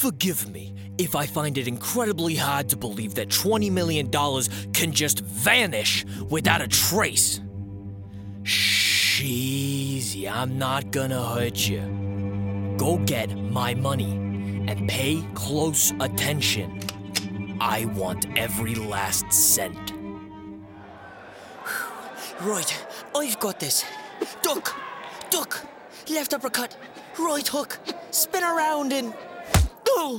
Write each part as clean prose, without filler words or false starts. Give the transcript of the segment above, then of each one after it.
Forgive me if I find it incredibly hard to believe that $20 million can just vanish without a trace. Shh, easy, I'm not gonna hurt you. Go get my money and pay close attention. I want every last cent. Right, I've got this. Duck, left uppercut, right hook, spin around and... Oh!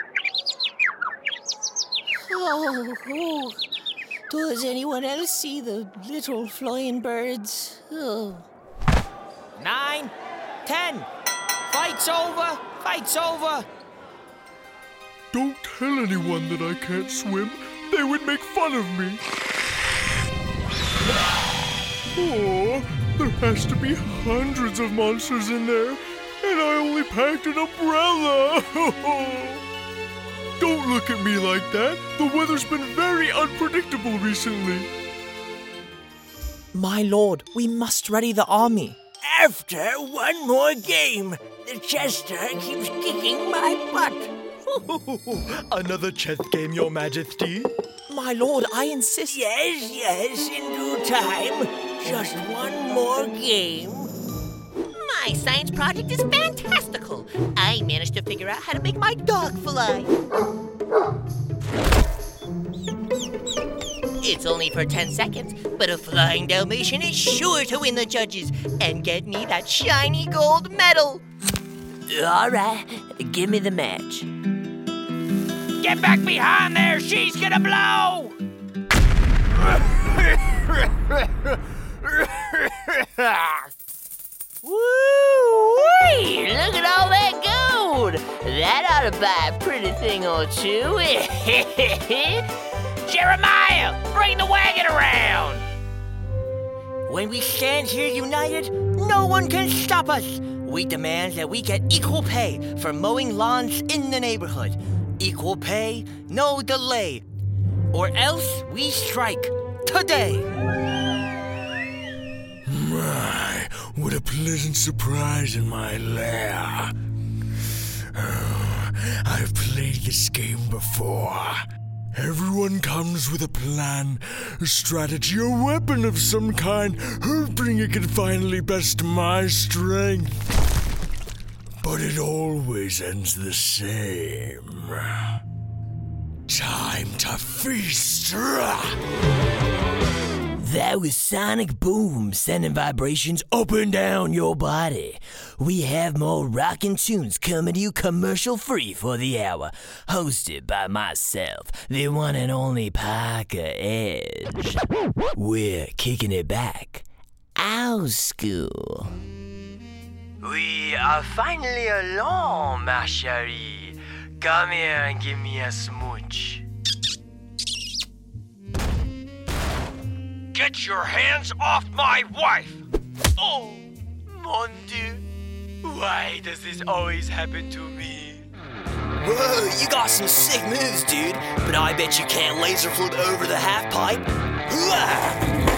Oh. Does anyone else see the little flying birds? Oh. 9, 10. Fight's over. Don't tell anyone that I can't swim. They would make fun of me. Oh, there has to be hundreds of monsters in there, and I only packed an umbrella. Don't look at me like that. The weather's been very unpredictable recently. My lord, we must ready the army. After one more game, the Chester keeps kicking my butt. Another chess game, Your Majesty? My lord, I insist. Yes, in due time. Just one more game. My science project is fantastical. I managed to figure out how to make my dog fly. It's only for 10 seconds, but a flying Dalmatian is sure to win the judges and get me that shiny gold medal. All right, give me the match. Get back behind there! She's gonna blow! Woo-wee! Look at all that gold! That ought to buy a pretty thing or two. Jeremiah, bring the wagon around! When we stand here united, no one can stop us. We demand that we get equal pay for mowing lawns in the neighborhood. Equal pay, no delay, or else we strike today. My, what a pleasant surprise in my lair. I've played this game before. Everyone comes with a plan, a strategy, a weapon of some kind, hoping it can finally best my strength. But it always ends the same. Time to feast. That was Sonic Boom, sending vibrations up and down your body. We have more rockin' tunes coming to you commercial-free for the hour, hosted by myself, the one and only Parker Edge. We're kicking it back. Owl School. We are finally alone, ma chérie. Come here and give me a smooch. Get your hands off my wife! Oh, mon Dieu. Why does this always happen to me? Whoa, you got some sick moves, dude. But I bet you can't laser float over the half pipe. Hooah!